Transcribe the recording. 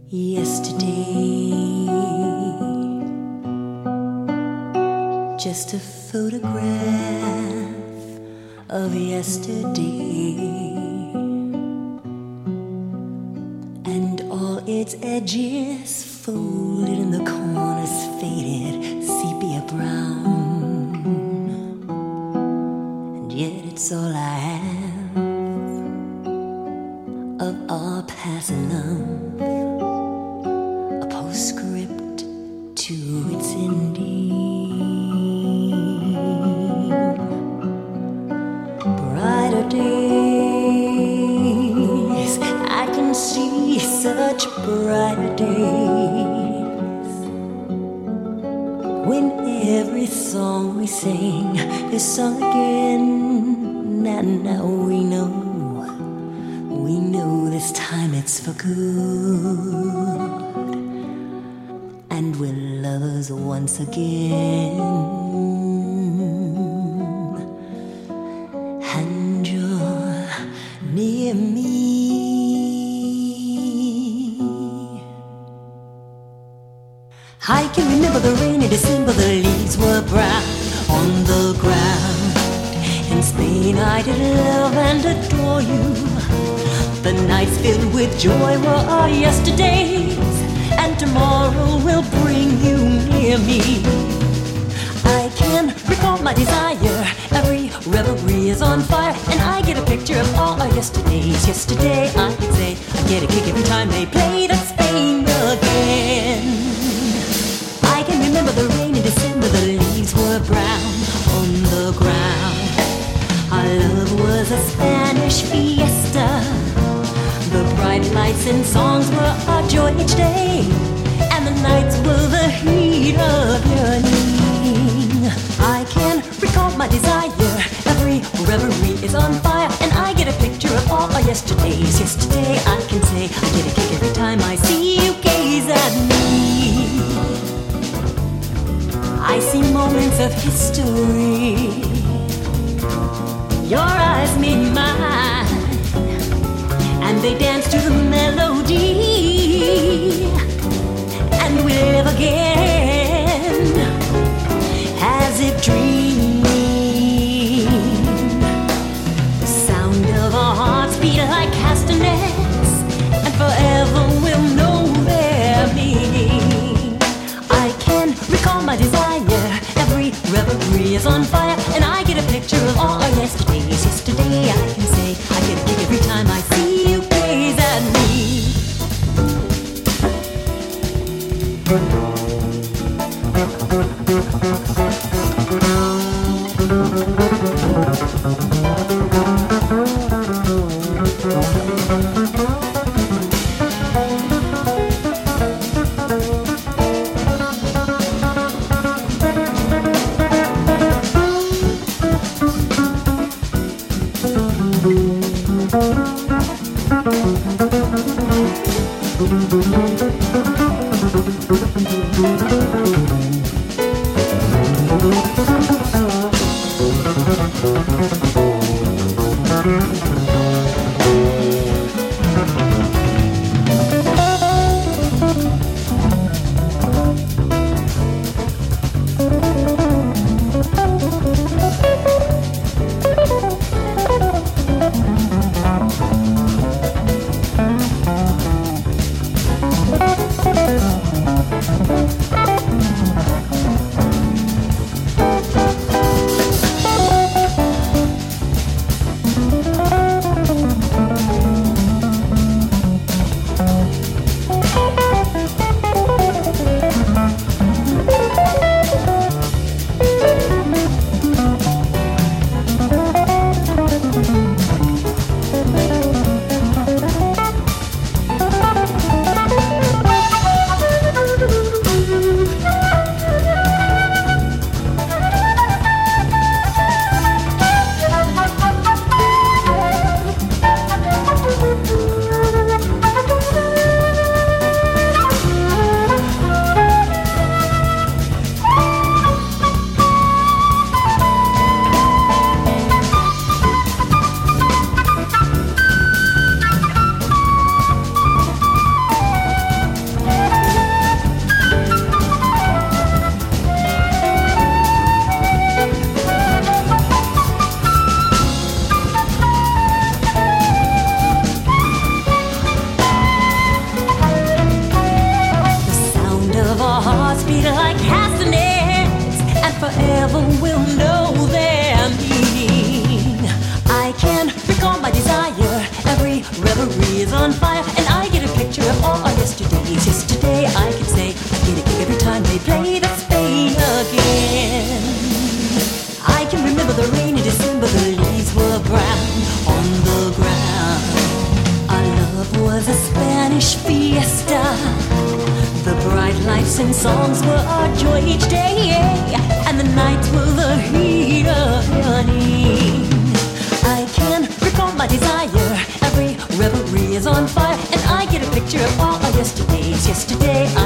Yesterday, just a photograph of yesterday, and all its edges folded in the corners faded sepia brown, and yet it's all I have of our passing love. Script to its ending. Brighter days, I can see such brighter days, when every song we sing is sung again, and now we know this time it's for good. And we're lovers once again, and you're near me. I can remember the rainy December, the leaves were brown on the ground. In Spain I did love and adore you. The nights filled with joy were our yesterdays, and tomorrow will bring you near me. I can recall my desire, every revelry is on fire, and I get a picture of all our yesterdays. Yesterday I can say I get a kick every time they play that Spain again. I can remember the rain in December, the leaves were brown on the ground. Our love was a Spanish fiesta. The bright lights and songs were our joy each day, and the nights were the heat of yearning. I can recall my desire, every reverie is on fire, and I get a picture of all our yesterdays. Yesterday I can say I get a kick every time I see you gaze at me. I see moments of history, your eyes meet mine, and they dance to the melody, and we live again as if dreaming. The sound of our hearts beat like castanets, and forever we'll know their meaning. I can recall my desire, every revelry is on fire, and I get a picture of all our yesterdays. Yesterday I can say I get a kick every time I see you gaze at me. stars beat like castanets, and forever will know their meaning. I can recall my desire, every reverie is on fire, and I get a picture of all our yesterdays. Yesterday I can say I get a kick every time they play that Spain again. I can remember the rainy December, the leaves were brown on the ground. Our love was a Spanish fiesta. The bright lights and songs were our joy each day, and the nights were the heat of yearning. I can recall my desire, every reverie is on fire, and I get a picture of all our yesterdays. Yesterday